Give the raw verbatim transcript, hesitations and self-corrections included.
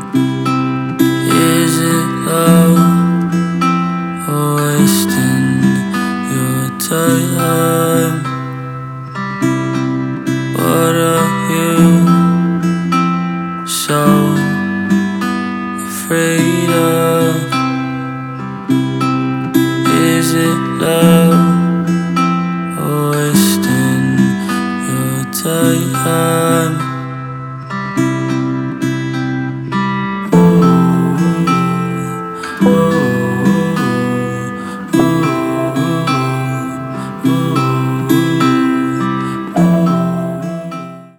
Is it love or wasting your time? What are you so afraid of? Is it love?